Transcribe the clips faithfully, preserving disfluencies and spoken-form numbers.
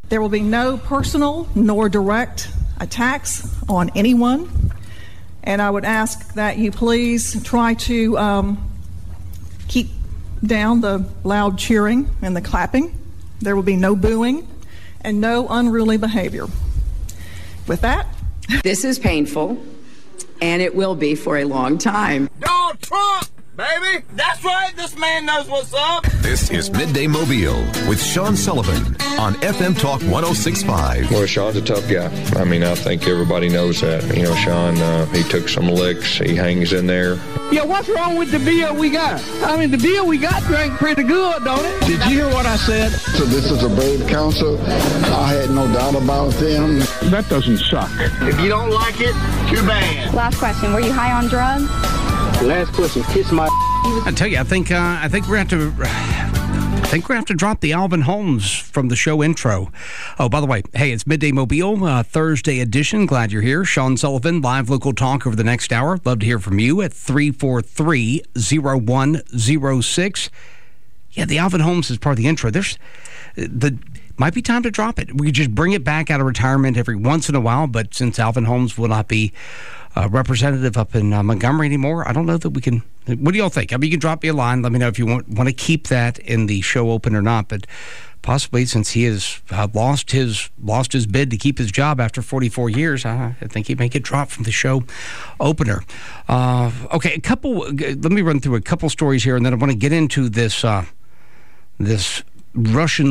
There will be no personal nor direct attacks on anyone, and I would ask that you please try to um, keep down the loud cheering and the clapping. There will be no booing and no unruly behavior. With that, this is painful, and it will be for a long time. Donald Trump, baby! That's right, this man knows what's up! This is Midday Mobile with Sean Sullivan on F M Talk one oh six point five. Well, Sean's a tough guy. I mean, I think everybody knows that. You know, Sean, uh, he took some licks. He hangs in there. Yeah, what's wrong with the beer we got? I mean, the beer we got drank pretty good, don't it? Did you hear what I said? So this is a brave council. I had no doubt about them. That doesn't suck. If you don't like it, too bad. Last question, were you high on drugs? Last question, kiss my... I tell you, I think uh, I think we're going to have to... I think we're going to have to drop the Alvin Holmes from the show intro. Oh, by the way, hey, it's Midday Mobile, uh, Thursday edition. Glad you're here. Sean Sullivan, live local talk over the next hour. Love to hear from you at three four three, oh one oh six. Yeah, the Alvin Holmes is part of the intro. There's the might be time to drop it. We could just bring it back out of retirement every once in a while, but since Alvin Holmes will not be uh, representative up in uh, Montgomery anymore, I don't know that we can... What do y'all think? I mean, you can drop me a line. Let me know if you want, want to keep that in the show open or not. But possibly, since he has uh, lost his lost his bid to keep his job after forty-four years, I, I think he may get dropped from the show opener. Uh, okay, a couple. Let me run through a couple stories here, and then I want to get into this uh, this Russian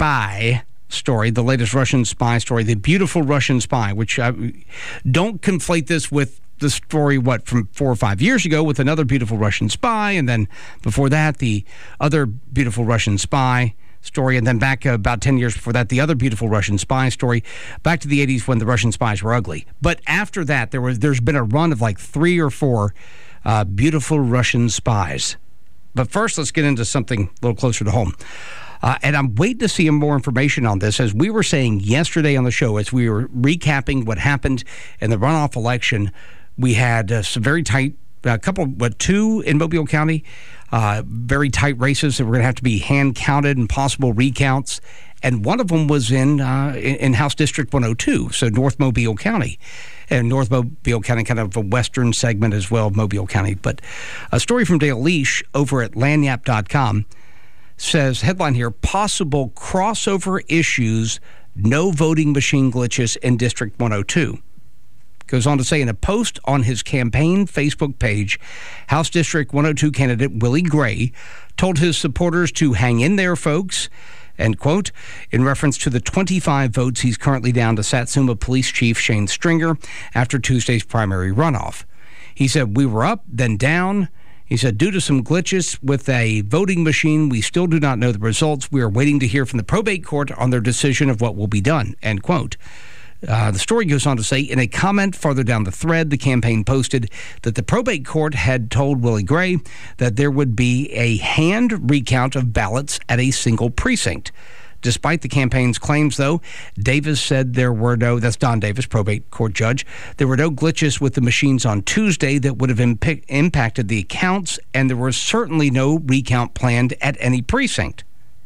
spy story, the latest Russian spy story, the beautiful Russian spy. Which I, don't conflate this with the story, what, from four or five years ago with another beautiful Russian spy, and then before that, the other beautiful Russian spy story, and then back uh, about ten years before that, the other beautiful Russian spy story, back to the eighties when the Russian spies were ugly. But after that, there was, there's been a run of like three or four uh, beautiful Russian spies. But first, let's get into something a little closer to home. Uh, and I'm waiting to see more information on this. As we were saying yesterday on the show, as we were recapping what happened in the runoff election, we had uh, some very tight, a uh, couple, what, two in Mobile County, uh, very tight races that were going to have to be hand-counted and possible recounts. And one of them was in, uh, in in House District one oh two, so North Mobile County. And North Mobile County, kind of a western segment as well of Mobile County. But a story from Dale Leash over at lagniappe dot com says, headline here, possible crossover issues, no voting machine glitches in District one oh two. Goes on to say, in a post on his campaign Facebook page, House District one oh two candidate Willie Gray told his supporters to hang in there, folks, end quote, in reference to the twenty-five votes he's currently down to Satsuma Police Chief Shane Stringer after Tuesday's primary runoff. He said, we were up, then down. He said, due to some glitches with a voting machine, we still do not know the results. We are waiting to hear from the probate court on their decision of what will be done, end quote. Uh, the story goes on to say, in a comment farther down the thread, the campaign posted that the probate court had told Willie Gray that there would be a hand recount of ballots at a single precinct. Despite the campaign's claims, though, Davis said there were no, that's Don Davis, probate court judge, there were no glitches with the machines on Tuesday that would have imp- impacted the accounts, and there was certainly no recount planned at any precinct.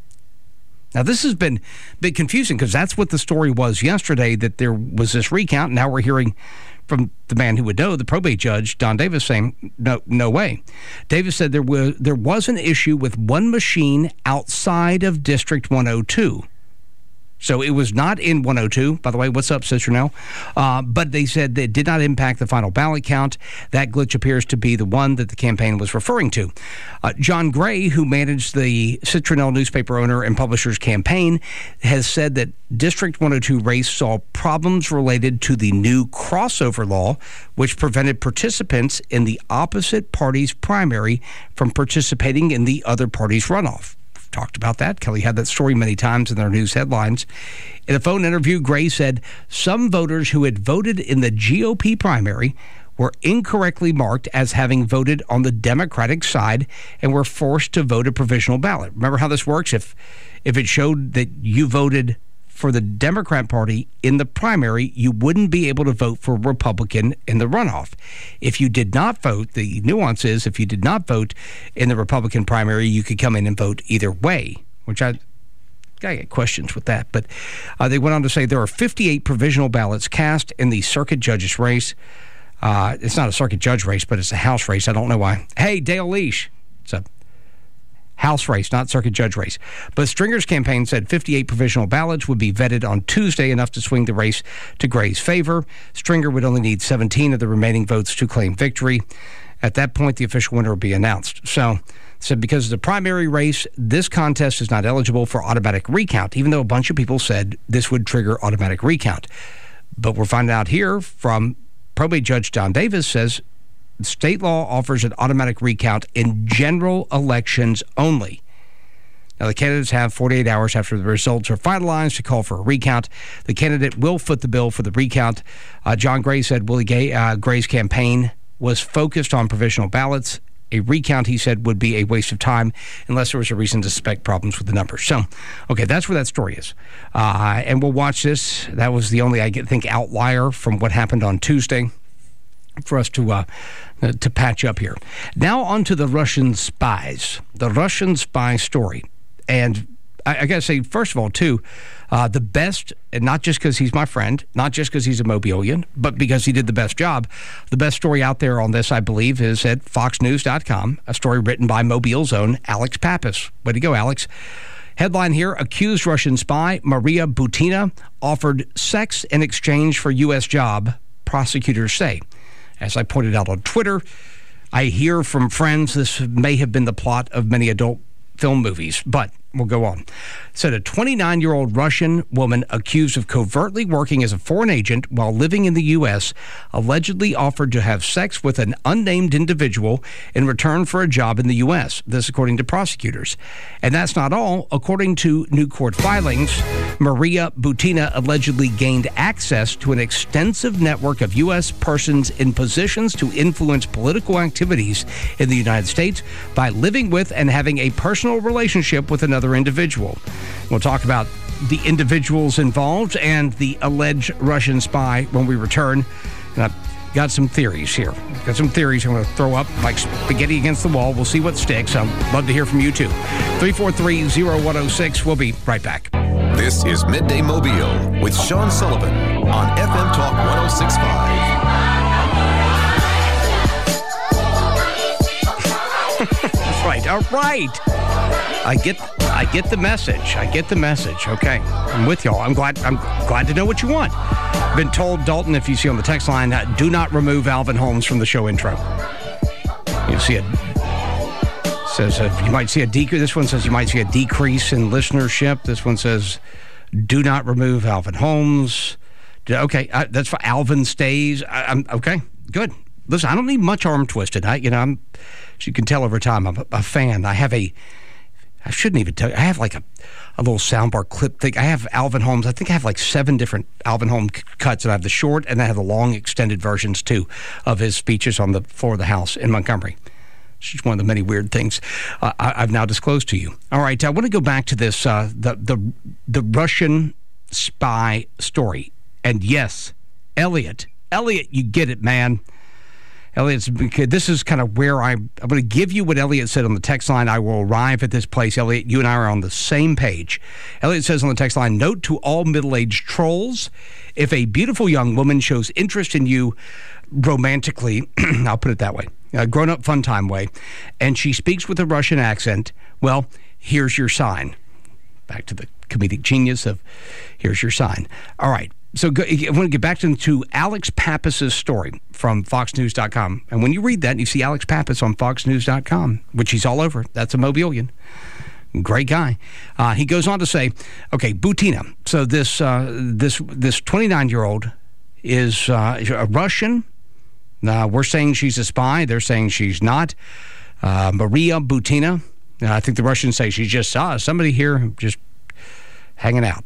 Now, this has been a bit confusing because that's what the story was yesterday, that there was this recount. Now we're hearing from the man who would know, the probate judge, Don Davis, saying, no, no way. Davis said there was, there was an issue with one machine outside of District one oh two. So it was not in one oh two. By the way, what's up, Sister Nell? Uh, but they said that it did not impact the final ballot count. That glitch appears to be the one that the campaign was referring to. Uh, John Gray, who managed the Citronelle newspaper owner and publisher's campaign, has said that District one oh two race saw problems related to the new crossover law, which prevented participants in the opposite party's primary from participating in the other party's runoff. Talked about that. Kelly had that story many times in their news headlines. In a phone interview, Gray said some voters who had voted in the G O P primary were incorrectly marked as having voted on the Democratic side and were forced to vote a provisional ballot. Remember how this works? If if it showed that you voted for the Democrat Party in the primary, you wouldn't be able to vote for Republican in the runoff. If you did not vote, the nuance is if you did not vote in the Republican primary, you could come in and vote either way, which I I get questions with that. But uh, they went on to say there are fifty-eight provisional ballots cast in the circuit judge's race. Uh, it's not a circuit judge race, but it's a House race. I don't know why. Hey, Dale Leash. It's a House race, not circuit judge race. But Stringer's campaign said fifty-eight provisional ballots would be vetted on Tuesday, enough to swing the race to Gray's favor. Stringer would only need seventeen of the remaining votes to claim victory. At that point, the official winner would be announced. So, said because of the primary race, this contest is not eligible for automatic recount, even though a bunch of people said this would trigger automatic recount. But we're finding out here from probate judge Don Davis says state law offers an automatic recount in general elections only. Now, the candidates have forty-eight hours after the results are finalized to call for a recount. The candidate will foot the bill for the recount. Uh, John Gray said Willie Gay, uh, Gray's campaign was focused on provisional ballots. A recount, he said, would be a waste of time unless there was a reason to suspect problems with the numbers. So, okay, that's where that story is. Uh, and we'll watch this. That was the only, I think, outlier from what happened on Tuesday for us to uh, to patch up here. Now on to the Russian spies. The Russian spy story. And I, I got to say, first of all, too, uh, the best, and not just because he's my friend, not just because he's a Mobilian, but because he did the best job. The best story out there on this, I believe, is at fox news dot com, a story written by Mobile's own Alex Pappas. Way to go, Alex. Headline here, accused Russian spy Maria Butina offered sex in exchange for U S job, prosecutors say. As I pointed out on Twitter, I hear from friends this may have been the plot of many adult film movies, but we'll go on. Said a twenty-nine-year-old Russian woman accused of covertly working as a foreign agent while living in the U S allegedly offered to have sex with an unnamed individual in return for a job in the U S. This according to prosecutors. And that's not all. According to new court filings, Maria Butina allegedly gained access to an extensive network of U S persons in positions to influence political activities in the United States by living with and having a personal relationship with another individual. We'll talk about the individuals involved and the alleged Russian spy when we return. And I've got some theories here. Got some theories I'm going to throw up like spaghetti against the wall. We'll see what sticks. I'd love to hear from you, too. three four three, zero one zero six. We'll be right back. This is Midday Mobile with Sean Sullivan on F M Talk one oh six point five. That's right. All right. I get I get the message. I get the message. Okay. I'm with y'all. I'm glad I'm glad to know what you want. Been told, Dalton, if you see on the text line, uh, do not remove Alvin Holmes from the show intro. You see it says uh, you might see a decrease. This one says you might see a decrease in listenership. This one says do not remove Alvin Holmes. Okay, uh, that's for Alvin stays. I, I'm okay. Good. Listen, I don't need much arm twisted. I, you know, I'm. As you can tell over time, I'm a, a fan. I have a. I shouldn't even tell you. I have like a, a little soundbar clip thing. I have Alvin Holmes. I think I have like seven different Alvin Holmes c- cuts. And I have the short and I have the long extended versions, too, of his speeches on the floor of the House in Montgomery. It's just one of the many weird things uh, I, I've now disclosed to you. All right, I want to go back to this, uh, the, the, the Russian spy story. And yes, Elliot, Elliot, you get it, man. Elliot's, this is kind of where I, I'm going to give you what Elliot said on the text line. I will arrive at this place. Elliot, you and I are on the same page. Elliot says on the text line, note to all middle-aged trolls, if a beautiful young woman shows interest in you romantically, I'll put it that way, a grown-up fun time way, and she speaks with a Russian accent, well, here's your sign. Back to the comedic genius of here's your sign. All right. So go, I want to get back to, to Alex Pappas's story from fox news dot com. And when you read that, you see Alex Pappas on fox news dot com, which he's all over. That's a Mobilian. Great guy. Uh, he goes on to say, okay, Butina. So this uh, this this twenty-nine-year-old is uh, a Russian. Uh, we're saying she's a spy. They're saying she's not. Uh, Maria Butina. Uh, I think the Russians say she's just uh, somebody here just hanging out.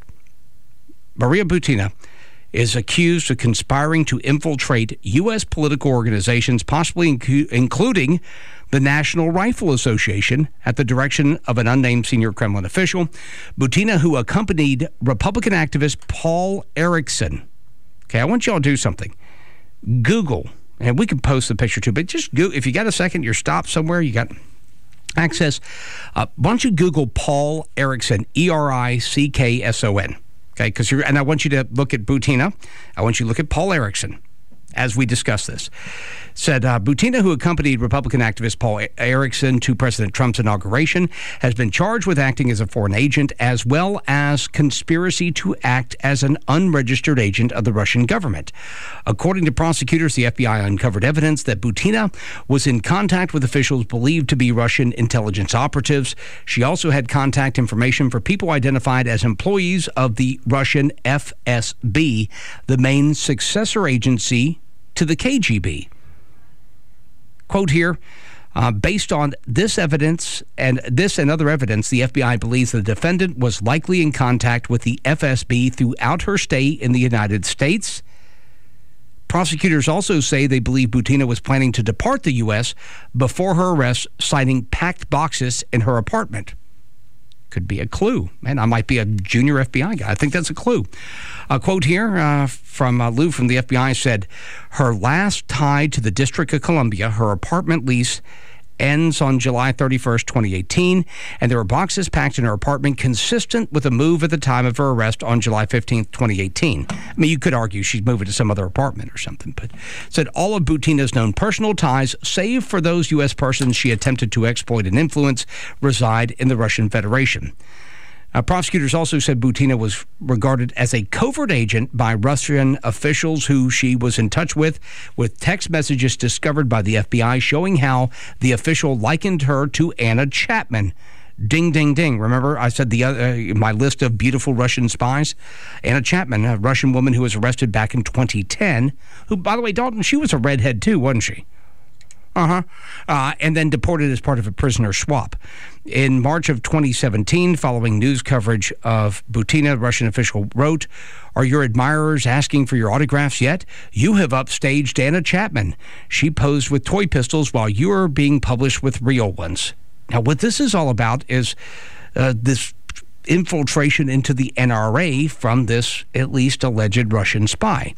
Maria Butina is accused of conspiring to infiltrate U S political organizations, possibly inc- including the National Rifle Association, at the direction of an unnamed senior Kremlin official. Butina, who accompanied Republican activist Paul Erickson. Okay, I want y'all to do something. Google, and we can post the picture too, but just go, if you got a second, you're stopped somewhere, you got access. Uh, why don't you Google Paul Erickson, E R I C K S O N, okay? Because you're, and I want you to look at Butina. I want you to look at Paul Erickson as we discuss this. Said uh, Butina, who accompanied Republican activist Paul Erickson to President Trump's inauguration, has been charged with acting as a foreign agent as well as conspiracy to act as an unregistered agent of the Russian government. According to prosecutors, the F B I uncovered evidence that Butina was in contact with officials believed to be Russian intelligence operatives. She also had contact information for people identified as employees of the Russian F S B, the main successor agency to the K G B. Quote here, uh, based on this evidence and this and other evidence, the F B I believes the defendant was likely in contact with the F S B throughout her stay in the United States. Prosecutors also say they believe Butina was planning to depart the U S before her arrest, citing packed boxes in her apartment. Could be a clue. Man, I might be a junior F B I guy. I think that's a clue. A quote here uh, from uh, Lou from the F B I said, her last tie to the District of Columbia, her apartment lease, ends on July thirty-first, twenty eighteen, and there were boxes packed in her apartment consistent with a move at the time of her arrest on July fifteenth, twenty eighteen. I mean, you could argue she's moving to some other apartment or something, but said all of Butina's known personal ties, save for those U S persons she attempted to exploit and influence, reside in the Russian Federation. Uh, prosecutors also said Butina was regarded as a covert agent by Russian officials who she was in touch with, with text messages discovered by the F B I showing how the official likened her to Anna Chapman. Ding, ding, ding. Remember, I said the uh, my list of beautiful Russian spies? Anna Chapman, a Russian woman who was arrested back in twenty ten, who, by the way, Dalton, she was a redhead too, wasn't she? Uh-huh. Uh, and then deported as part of a prisoner swap. In March of twenty seventeen, following news coverage of Butina, a Russian official wrote, "Are your admirers asking for your autographs yet? You have upstaged Anna Chapman. She posed with toy pistols while you are being published with real ones." Now, what this is all about is uh, this infiltration into the N R A from this at least alleged Russian spy.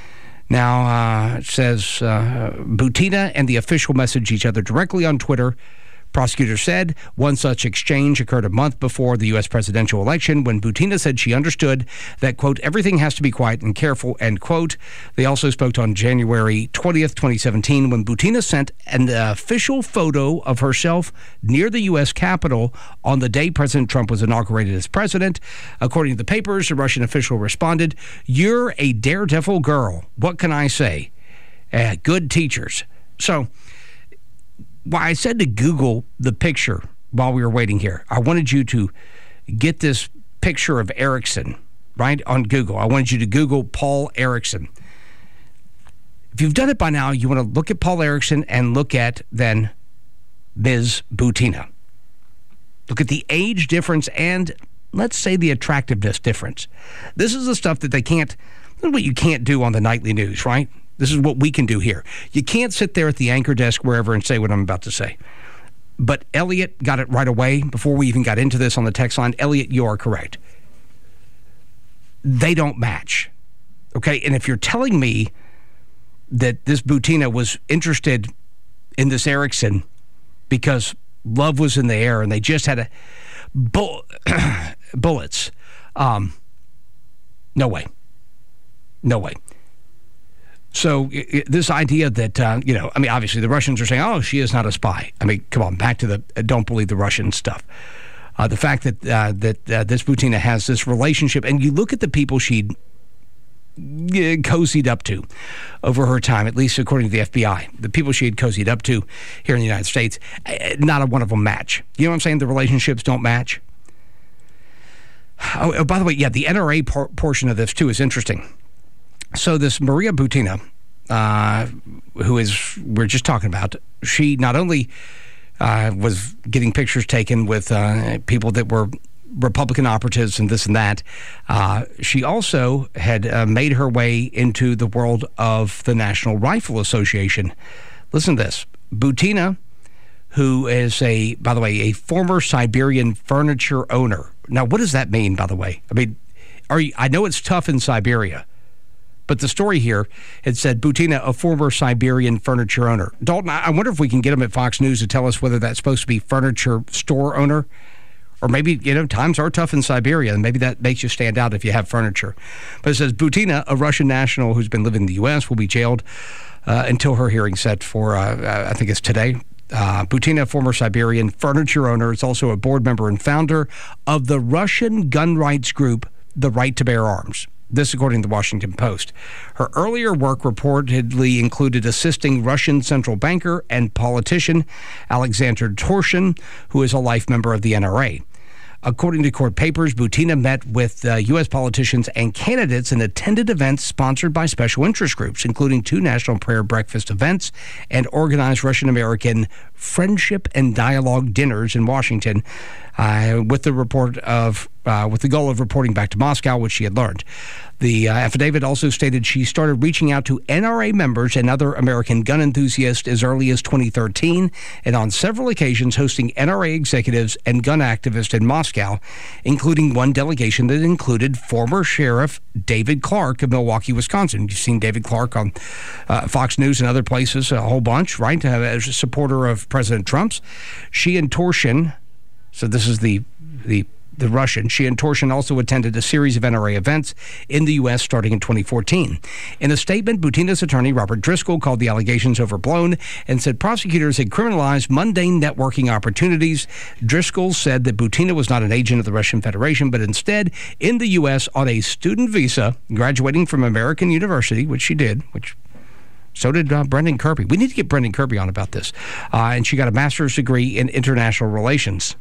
Now, uh, it says uh, Butina and the official messaged each other directly on Twitter. Prosecutors said one such exchange occurred a month before the U S presidential election when Butina said she understood that, quote, everything has to be quiet and careful, end quote. They also spoke on January twentieth, twenty seventeen, when Butina sent an official photo of herself near the U S Capitol on the day President Trump was inaugurated as president. According to the papers, a Russian official responded, "You're a daredevil girl. What can I say? Uh, good teachers." So, well, I said to Google the picture while we were waiting here. I wanted you to get this picture of Erickson, right, on Google. I wanted you to Google Paul Erickson. If you've done it by now, you want to look at Paul Erickson and look at, then, Miz Butina. Look at the age difference and, let's say, the attractiveness difference. This is the stuff that they can't, this is what you can't do on the nightly news, right? This is what we can do here. You can't sit there at the anchor desk wherever and say what I'm about to say. But Elliot got it right away before we even got into this on the text line. Elliot, you are correct. They don't match. Okay? And if you're telling me that this Butina was interested in this Erickson because love was in the air and they just had a bull, bullets, um, no way. No way. So it, this idea that, uh, you know, I mean, obviously the Russians are saying, oh, she is not a spy. I mean, come on, back to the uh, don't believe the Russian stuff. Uh, the fact that uh, that uh, this Butina has this relationship, and you look at the people she'd uh, cozied up to over her time, at least according to the F B I, the people she had cozied up to here in the United States, uh, not a one of them match. You know what I'm saying? The relationships don't match. Oh, oh by the way, yeah, the N R A por- portion of this, too, is interesting. So this Maria Butina, uh, who is, we're just talking about, she not only uh, was getting pictures taken with uh, people that were Republican operatives and this and that, uh, she also had uh, made her way into the world of the National Rifle Association. Listen to this. Butina, who is a, by the way, a former Siberian furniture owner. Now, what does that mean, by the way? I mean, are you, I know it's tough in Siberia, But the story here, it said Butina, a former Siberian furniture owner. Dalton, I wonder if we can get him at Fox News to tell us whether that's supposed to be furniture store owner. Or maybe, you know, times are tough in Siberia, and maybe that makes you stand out if you have furniture. But it says Butina, a Russian national who's been living in the U S, will be jailed uh, until her hearing set for, uh, I think it's today. Uh, Butina, former Siberian furniture owner, is also a board member and founder of the Russian gun rights group, The Right to Bear Arms. This, according to the Washington Post. Her earlier work reportedly included assisting Russian central banker and politician Alexander Torshin, who is a life member of the N R A. According to court papers, Butina met with uh, U S politicians and candidates and attended events sponsored by special interest groups, including two National Prayer Breakfast events and organized Russian-American friendship and dialogue dinners in Washington, uh, with the report of uh, with the goal of reporting back to Moscow, which she had learned. The uh, affidavit also stated she started reaching out to N R A members and other American gun enthusiasts as early as twenty thirteen, and on several occasions hosting N R A executives and gun activists in Moscow, including one delegation that included former Sheriff David Clark of Milwaukee, Wisconsin. You've seen David Clark on uh, Fox News and other places a whole bunch, right, uh, as a supporter of President Trump's. She and Torshin, so this is the the the Russian. She and Torshin also attended a series of N R A events in the U S starting in twenty fourteen. In a statement, Butina's attorney, Robert Driscoll, called the allegations overblown and said prosecutors had criminalized mundane networking opportunities. Driscoll said that Butina was not an agent of the Russian Federation, but instead in the U S on a student visa, graduating from American University, which she did, which so did uh, Brendan Kirby. We need to get Brendan Kirby on about this. Uh, and she got a master's degree in international relations.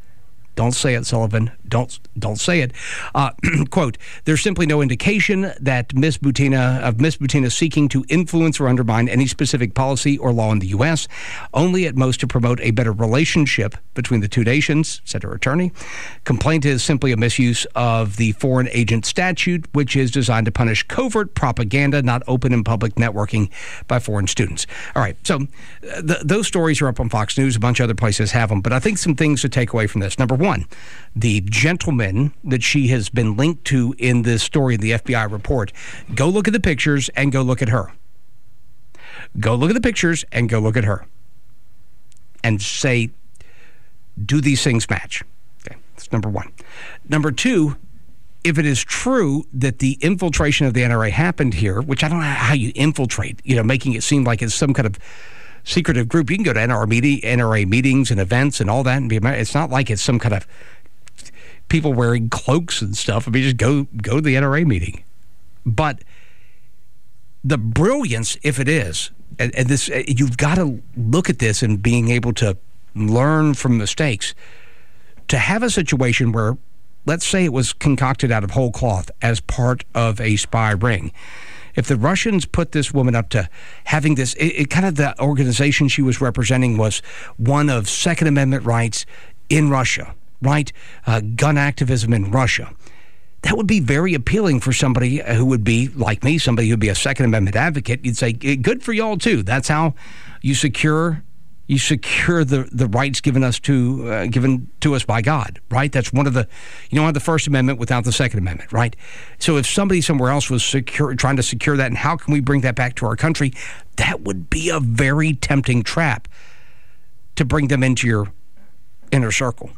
Don't say it, Sullivan. Don't don't say it. Uh, quote, there's simply no indication that Miss Butina, of Miss Butina seeking to influence or undermine any specific policy or law in the U S, only at most to promote a better relationship between the two nations, said her attorney. Complaint is simply a misuse of the foreign agent statute, which is designed to punish covert propaganda, not open and public networking by foreign students. All right, so uh, th- those stories are up on Fox News. A bunch of other places have them. But I think some things to take away from this. Number one, One, the gentleman that she has been linked to in this story in the F B I report, go look at the pictures and go look at her. Go look at the pictures and go look at her. And say, do these things match? Okay, that's number one. Number two, if it is true that the infiltration of the N R A happened here, which I don't know how you infiltrate, you know, making it seem like it's some kind of secretive group. You can go to N R A, meeting, N R A meetings and events and all that, and be. It's not like it's some kind of people wearing cloaks and stuff. I mean, just go go to the N R A meeting. But the brilliance, if it is, and, and this, you've got to look at this and being able to learn from mistakes. To have a situation where, let's say, it was concocted out of whole cloth as part of a spy ring. If the Russians put this woman up to having this, it, it kind of the organization she was representing was one of Second Amendment rights in Russia, right? Uh, gun activism in Russia. That would be very appealing for somebody who would be, like me, somebody who would be a Second Amendment advocate. You'd say, good for y'all, too. That's how you secure you secure the, the rights given us to uh, given to us by God, right? That's one of the, you don't have the First Amendment without the Second Amendment, right? So if somebody somewhere else was secure, trying to secure that, and how can we bring that back to our country? That would be a very tempting trap to bring them into your inner circle.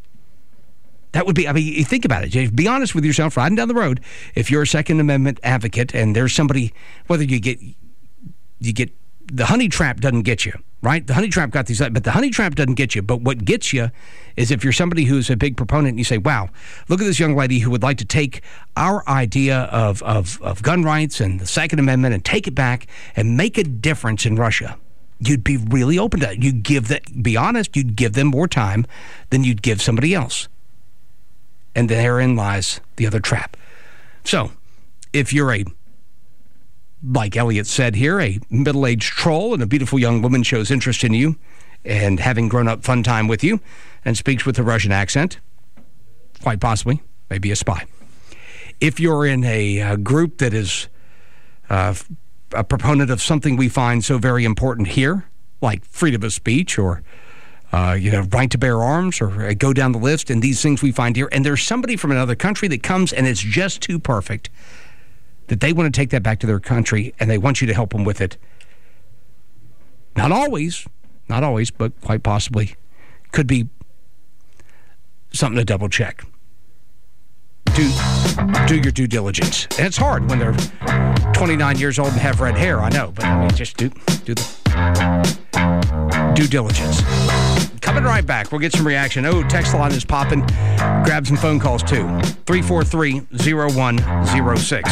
That would be, I mean, you think about it. Jay, be honest with yourself riding down the road. If you're a Second Amendment advocate and there's somebody, whether you get, you get, the honey trap doesn't get you, right? The honey trap got these, but the honey trap doesn't get you. But what gets you is if you're somebody who's a big proponent and you say, wow, look at this young lady who would like to take our idea of, of, of gun rights and the Second Amendment and take it back and make a difference in Russia. You'd be really open to it. You'd give that, be honest, you'd give them more time than you'd give somebody else. And therein lies the other trap. So, if you're a, like Elliot said here, a middle-aged troll and a beautiful young woman shows interest in you and having grown up fun time with you and speaks with a Russian accent, quite possibly, maybe a spy. If you're in a, a group that is uh, a proponent of something we find so very important here, like freedom of speech or Uh, you know, right to bear arms, or uh, go down the list, and these things we find here, and there's somebody from another country that comes and it's just too perfect that they want to take that back to their country, and they want you to help them with it. Not always, not always, but quite possibly could be something to double check. Do, do your due diligence. And it's hard when they're twenty-nine years old and have red hair, I know, but I mean, just do, do the due diligence. Coming right back, we'll get some reaction. Oh, text line is popping. Grab some phone calls, too. three four three, zero one zero six.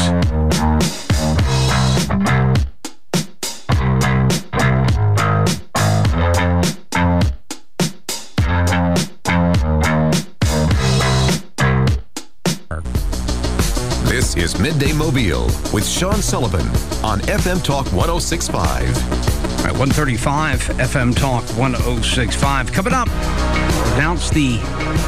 This is Midday Mobile with Sean Sullivan on F M Talk one oh six point five. All right, one thirty-five F M Talk one oh six point five. Coming up, announce the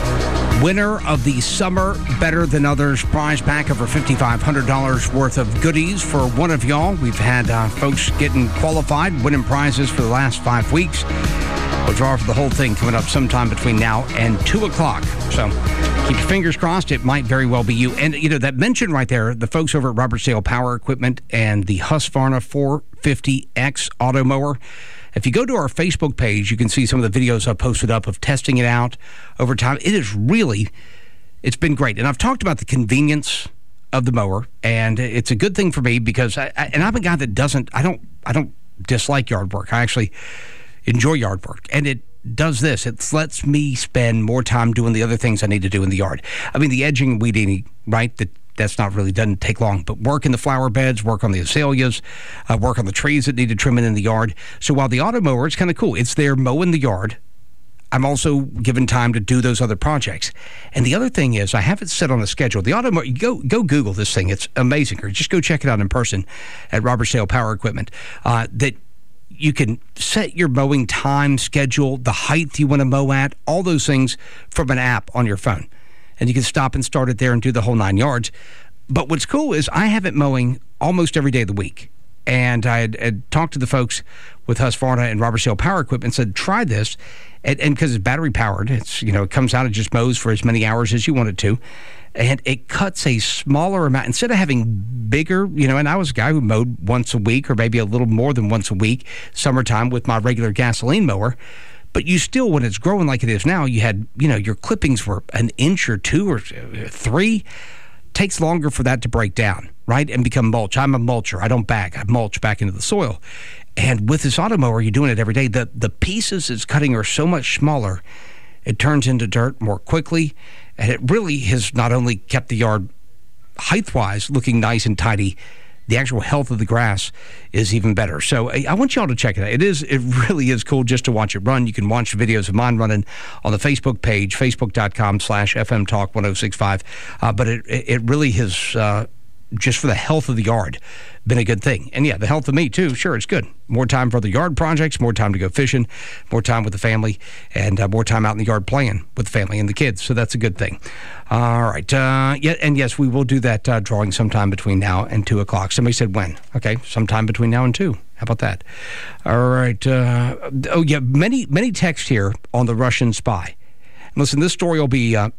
winner of the Summer Better Than Others prize pack, over five thousand five hundred dollars worth of goodies for one of y'all. We've had uh, folks getting qualified, winning prizes for the last five weeks. We'll draw for the whole thing coming up sometime between now and two o'clock. So keep your fingers crossed. It might very well be you. And, you know, that mention right there, the folks over at Robertsdale Power Equipment and the Husqvarna four fifty X auto mower. If you go to our Facebook page, you can see some of the videos I've posted up of testing it out over time. It is really, it's been great. And I've talked about the convenience of the mower, and it's a good thing for me because, I, I, and I'm a guy that doesn't, I don't, I don't dislike yard work. I actually enjoy yard work, and it does this. It lets me spend more time doing the other things I need to do in the yard. I mean, the edging and weed eating, right? That that's not really doesn't take long, but work in the flower beds, work on the azaleas, uh, work on the trees that need to trimming in the yard. So while the auto mower is kind of cool, it's there mowing the yard, I'm also given time to do those other projects. And the other thing is, I have it set on a schedule. The auto mower, you go go Google this thing. It's amazing. Or just go check it out in person at Robertsdale Power Equipment. Uh, that you can set your mowing time, schedule, the height you want to mow at, all those things from an app on your phone. And you can stop and start it there and do the whole nine yards. But what's cool is I have it mowing almost every day of the week. And I had, had talked to the folks with Husqvarna and Robertsdale Power Equipment and said, try this. And because it's battery powered, it's, you know, it comes out and just mows for as many hours as you want it to. And it cuts a smaller amount. Instead of having bigger, you know, and I was a guy who mowed once a week or maybe a little more than once a week, summertime with my regular gasoline mower. But you still, when it's growing like it is now, you had, you know, your clippings were an inch or two or three. Takes longer for that to break down, right, and become mulch. I'm a mulcher. I don't bag. I mulch back into the soil. And with this auto mower, you're doing it every day. The, the pieces it's cutting are so much smaller, it turns into dirt more quickly. And it really has not only kept the yard height-wise looking nice and tidy, the actual health of the grass is even better. So I want y'all to check it out. It is, it really is cool just to watch it run. You can watch videos of mine running on the Facebook page, facebook.com slash FM Talk 1065. Uh, but it it really has, uh, just for the health of the yard, been a good thing. And yeah, the health of me too. Sure, it's good. More time for the yard projects, more time to go fishing, more time with the family, and uh, more time out in the yard playing with the family and the kids. So that's a good thing. All right. Uh, yeah, and yes, we will do that uh, drawing sometime between now and two o'clock. Somebody said when? Okay, sometime between now and two. How about that? All right. Uh, oh, yeah, many, many texts here on the Russian spy. Listen, this story will be uh,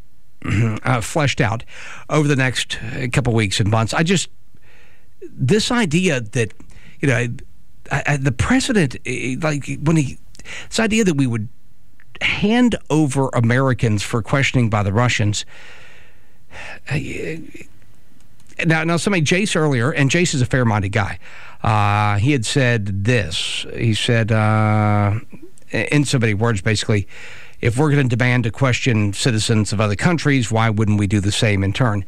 uh, fleshed out over the next couple weeks and months. I just, this idea that, you know, I, I, the president, like when he, this idea that we would hand over Americans for questioning by the Russians. Uh, now, now somebody, Jace earlier, and Jace is a fair-minded guy. Uh, he had said this. He said, uh, in so many words, basically, if we're going to demand to question citizens of other countries, why wouldn't we do the same in turn?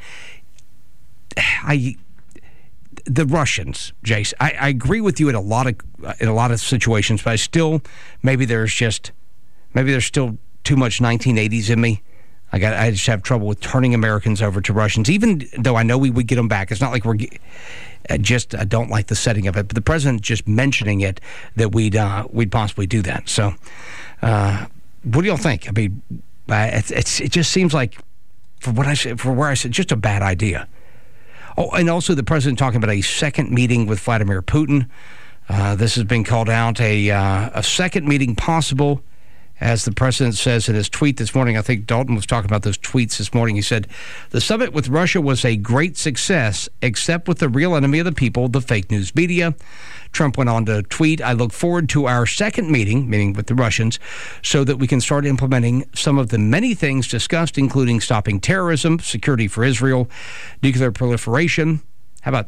I, the Russians, Jace, I, I agree with you in a lot of in a lot of situations, but I still maybe there's just maybe there's still too much nineteen eighties in me. I got I just have trouble with turning Americans over to Russians, even though I know we would get them back. It's not like we're I just I don't like the setting of it, but the president just mentioning it that we'd uh, we'd possibly do that. So. Uh, What do y'all think? I mean, uh, it's, it's, it just seems like, for what I said, for where I said, just a bad idea. Oh, and also the president talking about a second meeting with Vladimir Putin. Uh, this has been called out, a uh, a second meeting possible As the president says in his tweet this morning, I think Dalton was talking about those tweets this morning. He said, the summit with Russia was a great success, except with the real enemy of the people, the fake news media. Trump went on to tweet, I look forward to our second meeting, meaning with the Russians, so that we can start implementing some of the many things discussed, including stopping terrorism, security for Israel, nuclear proliferation. How about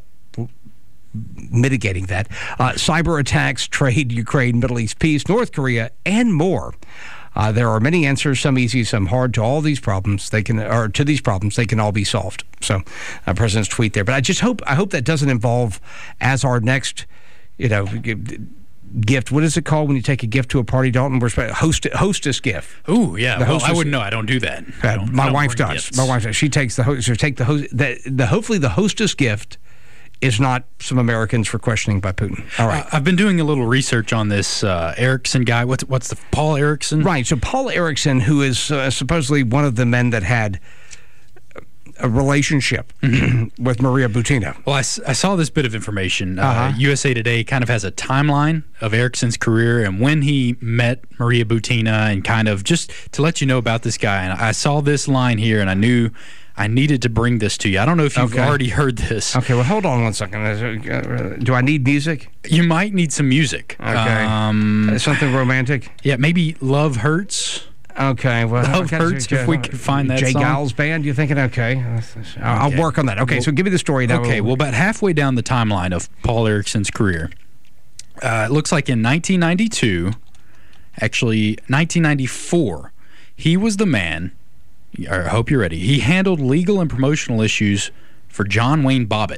mitigating that? Uh, cyber attacks, trade, Ukraine, Middle East peace, North Korea, and more. Uh, there are many answers, some easy, some hard, to all these problems. They can, or to these problems, they can all be solved. So, uh, President's tweet there. But I just hope, I hope that doesn't involve, as our next, you know, gift. What is it called when you take a gift to a party, Dalton? We're host, hostess gift. Oh yeah, the well, hostess, I wouldn't know. I don't do that. Uh, don't, my wife does. Gifts. My wife does. She takes the host. She take the host. The, the hopefully the hostess gift is not some Americans for questioning by Putin. All right. Uh, I've been doing a little research on this uh, Erickson guy. What's what's the Paul Erickson? Right. So Paul Erickson, who is uh, supposedly one of the men that had a relationship mm-hmm. with Maria Butina. Well, I, I saw this bit of information. Uh-huh. Uh, U S A Today kind of has a timeline of Erickson's career and when he met Maria Butina, and kind of just to let you know about this guy. And I saw this line here, and I knew I needed to bring this to you. I don't know if you've okay. already heard this. Okay, well, hold on one second. Do I need music? You might need some music. Okay. Um, Something romantic? Yeah, maybe Love Hurts. Okay, well, Love Hurts, if we could find that Jay song. Giles Band, you thinking, okay, I'll okay. work on that. Okay, well, so give me the story now. Okay, well, about halfway down the timeline of Paul Erickson's career, uh, it looks like in nineteen ninety-two, actually nineteen ninety-four, he was the man, I hope you're ready, he handled legal and promotional issues for John Wayne Bobbitt.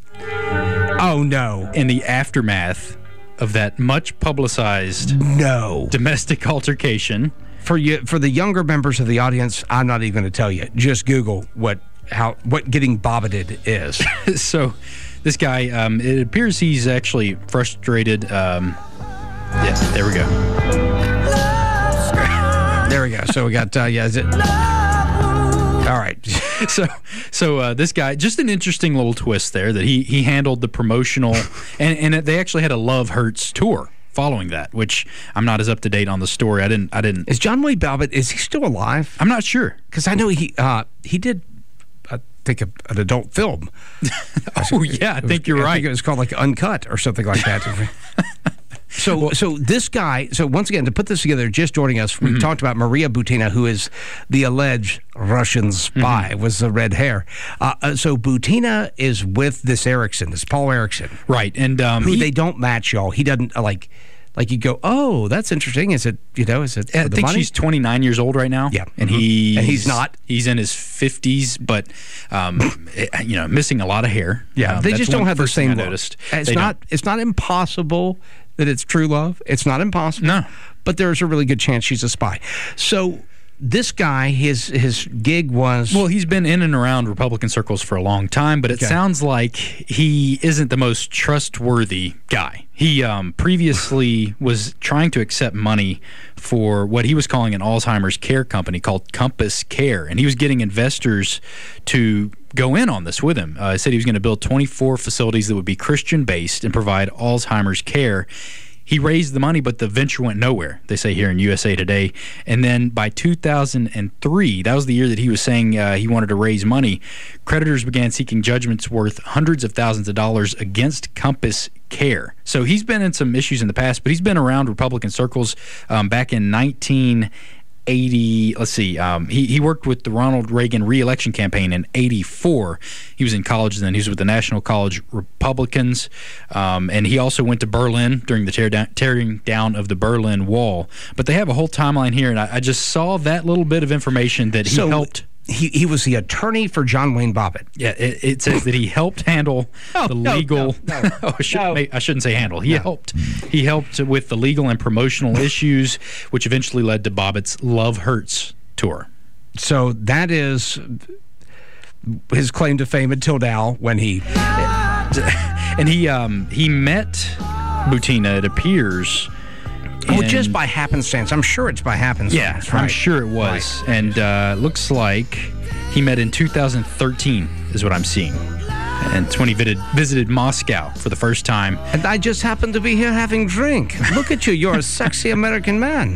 Oh, no. In the aftermath of that much publicized no domestic altercation. For you, for the younger members of the audience, I'm not even going to tell you. Just Google what how what getting bobbited is. So, this guy, um, it appears he's actually frustrated. Um, yeah, there we go. There we go. So we got uh, yeah. Is it? All right. so, so uh, this guy, just an interesting little twist there that he he handled the promotional, and and they actually had a Love Hurts tour following that, which I'm not as up to date on the story. I didn't. I didn't. Is John Wayne Bobbitt? Is he still alive? I'm not sure, because I know he uh, he did. I think a, an adult film. oh yeah, I think was, you're I right. Think it was called like Uncut or something like that. So, well, so this guy. So once again, to put this together, just joining us, we mm-hmm. talked about Maria Butina, who is the alleged Russian spy, mm-hmm. with the red hair. Uh, uh, so Butina is with this Erickson, this Paul Erickson, right? And um, who he, they don't match, y'all. He doesn't uh, like. Like you go, oh, that's interesting. Is it, you know, is it for I the think money? She's twenty-nine years old right now. Yeah. And, he, and he's not. He's in his fifties, but, um, you know, missing a lot of hair. Yeah, um, they just don't have the same I look. noticed. It's they not, don't. it's not impossible that it's true love. It's not impossible. No. But there's a really good chance she's a spy. So this guy, his his gig was... Well, he's been in and around Republican circles for a long time, but it okay. sounds like he isn't the most trustworthy guy. He um, previously was trying to accept money for what he was calling an Alzheimer's care company called Compass Care, and he was getting investors to go in on this with him. Uh, he said he was going to build twenty-four facilities that would be Christian-based and provide Alzheimer's care. He raised the money, but the venture went nowhere, they say here in U S A Today. And then by two thousand three, that was the year that he was saying uh, he wanted to raise money, creditors began seeking judgments worth hundreds of thousands of dollars against Compass Care. So he's been in some issues in the past, but he's been around Republican circles um, back in nineteen eighty. Let's see. Um, he, he worked with the Ronald Reagan re-election campaign in eighty-four. He was in college then. He was with the National College Republicans. Um, and he also went to Berlin during the tear down, tearing down of the Berlin Wall. But they have a whole timeline here, and I, I just saw that little bit of information that he so helped. He he was the attorney for John Wayne Bobbitt. Yeah, it, it says that he helped handle no, the no, legal. No, no, oh, I, shouldn't no. make, I shouldn't say handle. He no. helped. He helped with the legal and promotional issues, which eventually led to Bobbitt's Love Hurts tour. So that is his claim to fame until now, when he and he um, he met Butina, it appears. Oh, just by happenstance. I'm sure it's by happenstance. Yeah, right. I'm sure it was. Right. And uh, looks like he met in two thousand thirteen is what I'm seeing. And it's when he visited, visited Moscow for the first time. And I just happened to be here having drink. Look at you. You're a sexy American man.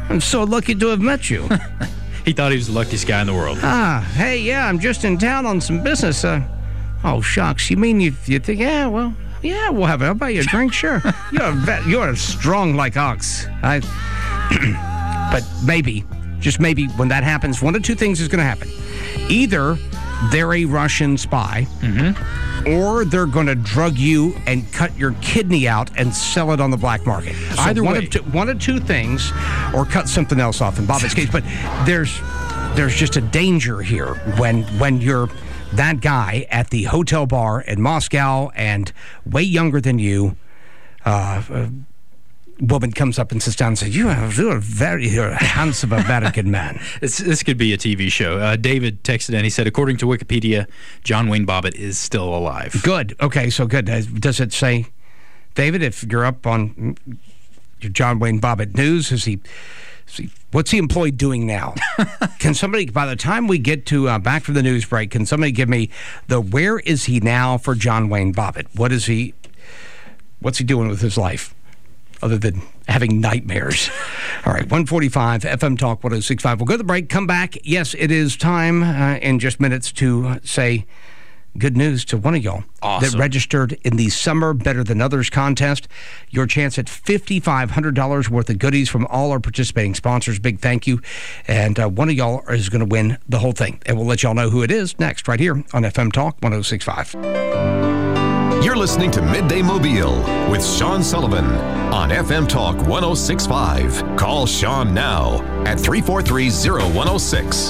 I'm so lucky to have met you. He thought he was the luckiest guy in the world. Ah, hey, yeah, I'm just in town on some business. Uh, oh, shucks. You mean you, you think, yeah, well, yeah, we'll have it. I'll buy you a drink, sure. You're a vet, you're strong like ox. I, but maybe, just maybe, when that happens, one of two things is going to happen. Either they're a Russian spy, mm-hmm. or they're going to drug you and cut your kidney out and sell it on the black market. So Either one way. Of two, one of two things, or cut something else off in Bobbitt's case. But there's there's just a danger here when when you're that guy at the hotel bar in Moscow and way younger than you. Uh, a woman comes up and sits down and says, "You are, you are very you're a handsome American man." This, this could be a T V show. Uh, David texted in. He said, according to Wikipedia, John Wayne Bobbitt is still alive. Good. Okay, so good. Does it say, David, if you're up on your John Wayne Bobbitt news, is he, is he what's he employed doing now? Can somebody, by the time we get to uh, back from the news break, can somebody give me the where is he now for John Wayne Bobbitt? What is he, what's he doing with his life? Other than having nightmares. All right, one forty-five, F M Talk one oh six point five. We'll go to the break, come back. Yes, it is time uh, in just minutes to say good news to one of y'all awesome. that registered in the Summer Better Than Others contest. Your chance at five thousand five hundred dollars worth of goodies from all our participating sponsors. Big thank you. And uh, one of y'all is going to win the whole thing. And we'll let y'all know who it is next, right here on F M Talk one oh six point five. You're listening to Midday Mobile with Sean Sullivan on F M Talk one oh six point five. Call Sean now at three four three, oh one oh six.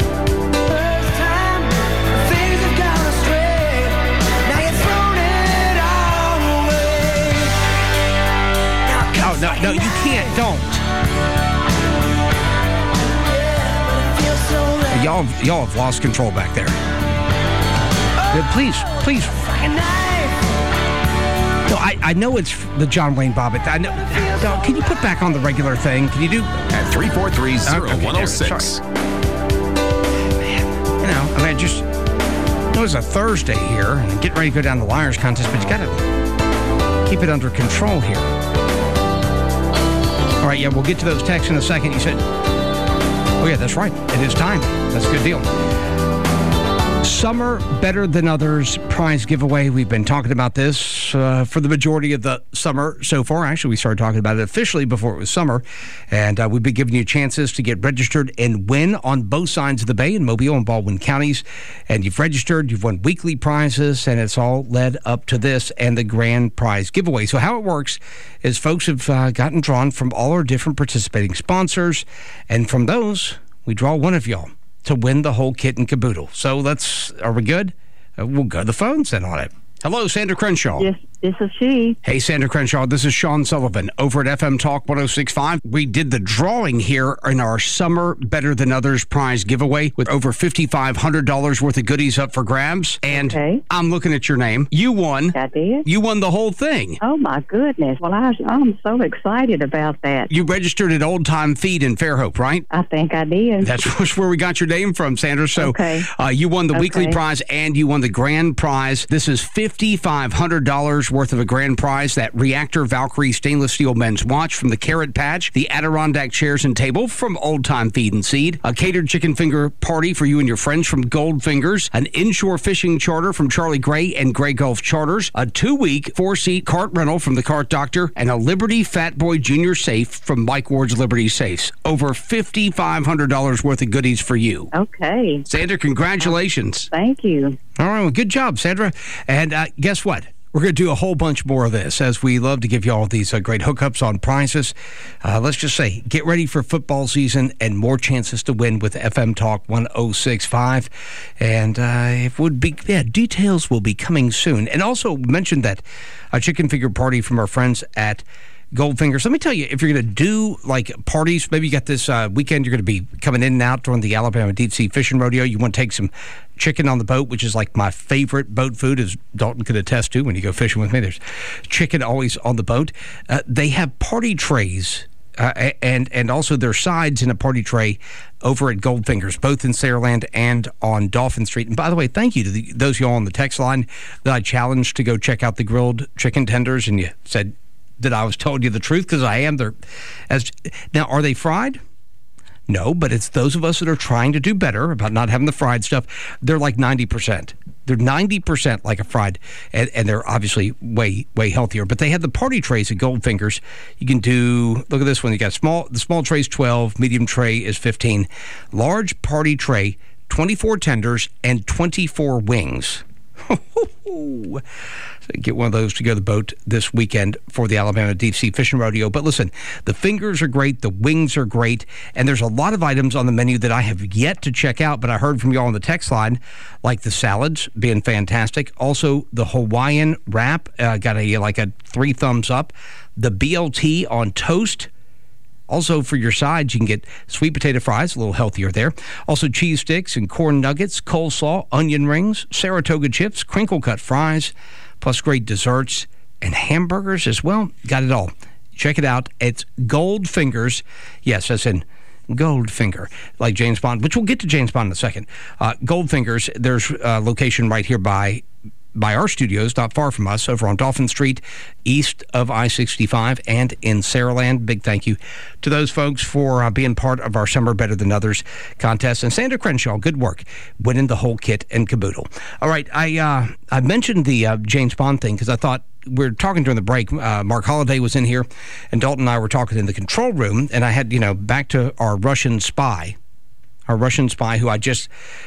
Oh, no, no, you can't. Don't. Y'all, y'all have lost control back there. Uh, please, please. No, I, I know it's the John Wayne Bobbitt. I know. No, can you put back on the regular thing? Can you do at three four three, oh one oh six? Man, you know, I mean, just it was a Thursday here, and getting ready to go down the Liars contest, but you got to keep it under control here. All right, yeah, we'll get to those texts in a second. You said, oh yeah, that's right. It is time. That's a good deal. Summer Better Than Others prize giveaway. We've been talking about this uh, for the majority of the summer so far. Actually, we started talking about it officially before it was summer. And uh, we've been giving you chances to get registered and win on both sides of the bay in Mobile and Baldwin counties. And you've registered, you've won weekly prizes, and it's all led up to this and the grand prize giveaway. So how it works is folks have uh, gotten drawn from all our different participating sponsors. And from those, we draw one of y'all to win the whole kit and caboodle. So let's, are we good? Uh, we'll go to the phones then on it. Hello, Sandra Crenshaw. Yes, this is she. Hey, Sandra Crenshaw, this is Sean Sullivan over at F M Talk one oh six point five. We did the drawing here in our Summer Better Than Others prize giveaway with over five thousand five hundred dollars worth of goodies up for grabs. And okay. I'm looking at your name. You won. I did? You won the whole thing. Oh, my goodness. Well, I, I'm so excited about that. You registered at Old Time Feed in Fairhope, right? I think I did. That's where we got your name from, Sandra. So okay. uh, you won the okay. weekly prize and you won the grand prize. This is five thousand five hundred dollars worth of a grand prize, that Reactor Valkyrie stainless steel men's watch from the Carrot Patch, the Adirondack chairs and table from Old Time Feed and Seed, a catered chicken finger party for you and your friends from Goldfingers, an inshore fishing charter from Charlie Gray and Gray Gulf Charters, a two-week four-seat cart rental from the Cart Doctor, and a Liberty Fat Boy Junior safe from Mike Ward's Liberty Safes. Over five thousand five hundred dollars worth of goodies for you. Okay. Sandra, congratulations. Thank you. All right, well, good job, Sandra. And uh, guess what? We're going to do a whole bunch more of this, as we love to give you all these uh, great hookups on prizes. Uh, let's just say, get ready for football season and more chances to win with F M Talk one oh six point five. And uh, it would be, yeah, details will be coming soon. And also mention that a chicken finger party from our friends at Goldfingers. Let me tell you, if you're going to do like parties, maybe you got this uh, weekend, you're going to be coming in and out during the Alabama Deep Sea Fishing Rodeo. You want to take some chicken on the boat, which is like my favorite boat food, as Dalton could attest to when you go fishing with me. There's chicken always on the boat. Uh, they have party trays uh, and and also their sides in a party tray over at Goldfingers, both in Saraland and on Dolphin Street. And by the way, thank you to the, those of y'all on the text line that I challenged to go check out the grilled chicken tenders, and you said, that I was telling you the truth, because I am. They're, as, now, are they fried? No, but it's those of us that are trying to do better about not having the fried stuff. They're like ninety percent. They're ninety percent like a fried, and, and they're obviously way, way healthier. But they have the party trays at Goldfingers. You can do, look at this one. You got small, the small tray is twelve, medium tray is fifteen. Large party tray, twenty-four tenders and twenty-four wings. So get one of those to go to the boat this weekend for the Alabama Deep Sea Fishing Rodeo. But listen, the fingers are great, the wings are great, and there's a lot of items on the menu that I have yet to check out, but I heard from you all on the text line, like the salads being fantastic. Also, the Hawaiian wrap uh, got a like a three thumbs up. The B L T on toast. Also, for your sides, you can get sweet potato fries, a little healthier there. Also, cheese sticks and corn nuggets, coleslaw, onion rings, Saratoga chips, crinkle-cut fries, plus great desserts and hamburgers as well. Got it all. Check it out. It's Goldfingers. Yes, that's in Goldfinger, like James Bond, which we'll get to James Bond in a second. Uh, Goldfingers, there's a location right here by by our studios, not far from us, over on Dolphin Street, east of I sixty-five, and in Saraland. Big thank you to those folks for uh, being part of our Summer Better Than Others contest. And Sandra Crenshaw, good work, winning the whole kit and caboodle. All right, I uh, I mentioned the uh, James Bond thing because I thought we were talking during the break. Uh, Mark Holliday was in here, and Dalton and I were talking in the control room, and I had, you know, back to our Russian spy, our Russian spy who I just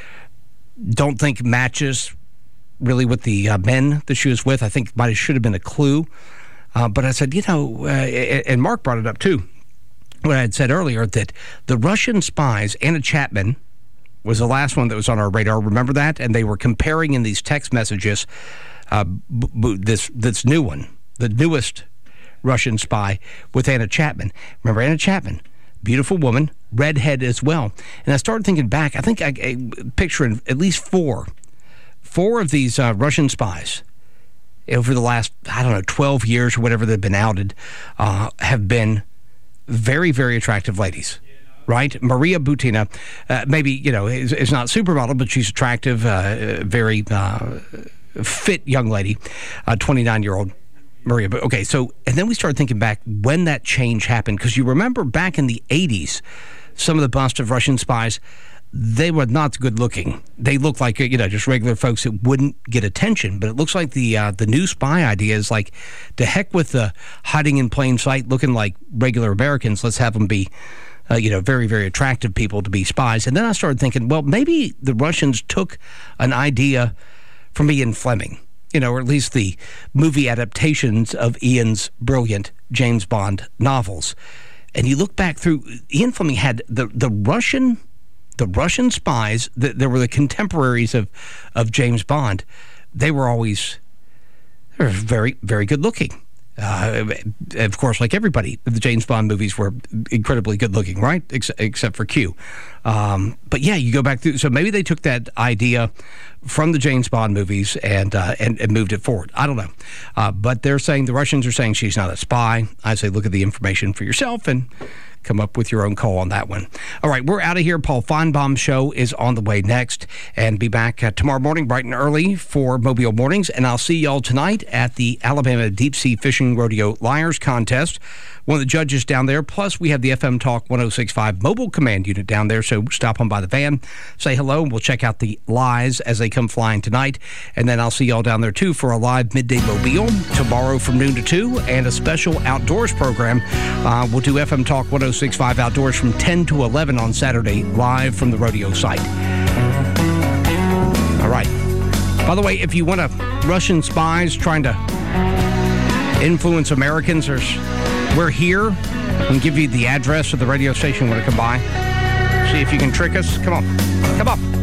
don't think matches really with the uh, men that she was with. I think might have should have been a clue. Uh, but I said, you know, uh, and Mark brought it up too, what I had said earlier, that the Russian spies, Anna Chapman was the last one that was on our radar. Remember that? And they were comparing in these text messages uh, b- b- this this new one, the newest Russian spy, with Anna Chapman. Remember Anna Chapman? Beautiful woman, redhead as well. And I started thinking back. I think I, I picturing at least four Four of these uh, Russian spies over the last, I don't know, twelve years or whatever they've been outed, uh, have been very, very attractive ladies, right? Maria Butina, uh, maybe, you know, is, is not supermodel, but she's attractive, uh, very uh, fit young lady, uh, twenty-nine-year-old Maria. Okay, so, and then we started thinking back when that change happened, because you remember back in the eighties, some of the bust of Russian spies, they were not good looking. They looked like, you know, just regular folks that wouldn't get attention. But it looks like the uh, the new spy idea is like, to heck with the hiding in plain sight, looking like regular Americans. Let's have them be, uh, you know, very, very attractive people to be spies. And then I started thinking, well, maybe the Russians took an idea from Ian Fleming, you know, or at least the movie adaptations of Ian's brilliant James Bond novels. And you look back through, Ian Fleming had the, the Russian... The Russian spies, that there were the contemporaries of, of James Bond. They were always they were very, very good looking. Uh, of course, like everybody, the James Bond movies were incredibly good looking, right? Ex- except for Q. Um, but yeah, you go back through. So maybe they took that idea from the James Bond movies and uh, and, and moved it forward. I don't know. Uh, but they're saying, the Russians are saying she's not a spy. I say look at the information for yourself and come up with your own call on that one. All right, we're out of here. Paul Feinbaum Show is on the way next, and be back uh, tomorrow morning bright and early for Mobile Mornings, and I'll see y'all tonight at the Alabama Deep Sea Fishing Rodeo Liars Contest. One of the judges down there, plus we have the F M Talk one oh six point five mobile command unit down there, so stop on by the van, say hello, and we'll check out the lies as they come flying tonight, and then I'll see y'all down there too for a live Midday Mobile tomorrow from noon to two, and a special outdoors program. Uh, we'll do F M Talk one oh six point five outdoors from ten to eleven on Saturday, live from the rodeo site. All right. By the way, if you want to, Russian spies trying to influence Americans, there's, we're here. I can give you the address of the radio station when I come by. See if you can trick us. Come on. Come on.